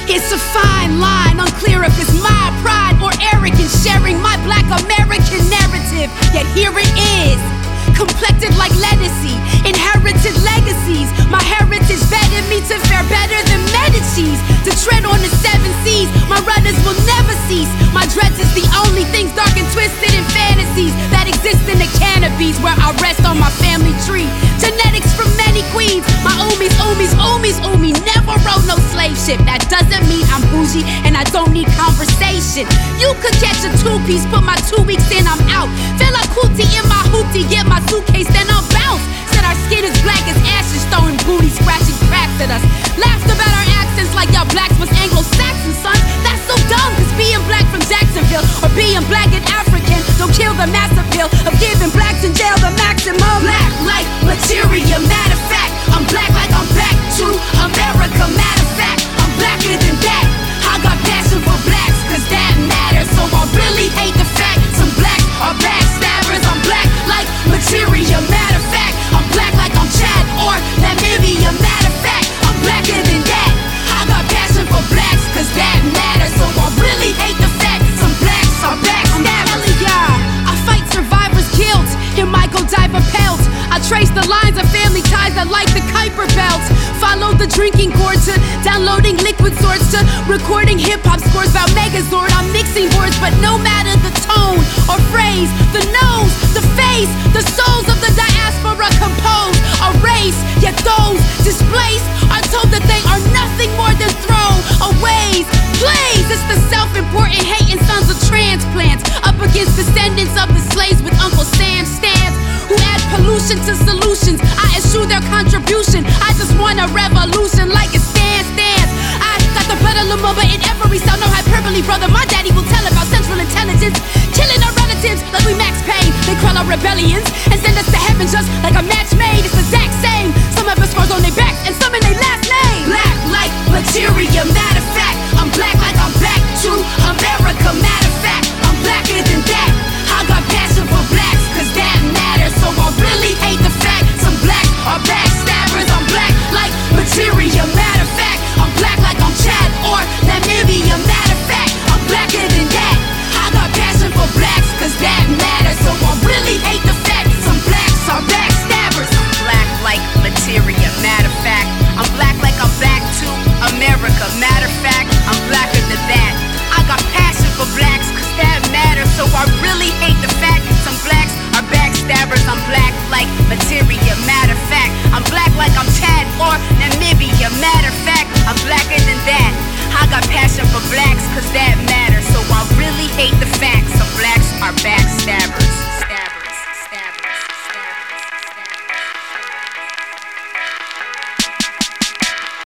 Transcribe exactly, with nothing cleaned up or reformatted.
It's a fine line, unclear if it's my pride or arrogance, sharing my black American narrative. Yet here it is, complected like legacy, inherited legacies. My heritage vetted me to fare better than Medici's, to tread on the seven seas. My runners will never cease. My dreads is the only things dark and twisted in fantasies that exist in the canopies where I rest on my family tree. Genetics from many queens. My oomies, oomies, oomies, oomy never rode no slave ship. That doesn't mean I'm bougie and I don't need conversation. You could catch a two-piece, put my two weeks in, I'm out. Feel like hootie in my hootie, get my suitcase, then I'll bounce. Said our skin is black as ashes, throwing booty, scratching cracks at us. Laughed about our accents like y'all blacks was Anglo-Saxon, son. That's so dumb, cause being black from Jacksonville or being black and African don't kill the mass appeal of giving blacks in jail the maximum. Black like materia, matter of fact, I'm black like I'm back to America. Matter of fact, I'm blacker than that. I got passion for blacks, cause that matters. So I really hate the fact some blacks are backstabbers. I'm black like materia, matter of fact, I'm black like I'm Chad or Namibia. Matter of fact, I'm blacker than that. I got passion for blacks, cause that matters. So I really hate the fact some blacks are backstabbers. I fight survivors' guilt in my Godiva pelt. I trace the lines of family ties that like the Kuiper belt. Follow the drinking gourd to downloading liquid swords to recording hip-hop scores about Megazord. I'm mixing words, but no matter the tone or phrase, the nose, the face, the souls of the diaspora compose a race. Yet those displaced are told that they are nothing more than throwaways. Plays, it's the self-important hating sons of transplants up against descendants of the slaves with Uncle Sam stamps who add pollution to solutions. I eschew their contribution. I just want a revolution like it stands, stands. I got the better Lumumba in every sound, no hyperbole, brother. My daddy will tell about central intelligence, killing our relatives like we Max Payne. They quell our rebellions and send us to heaven just like a match made. It's the exact same. Some of us scars on their backs and some in their laps.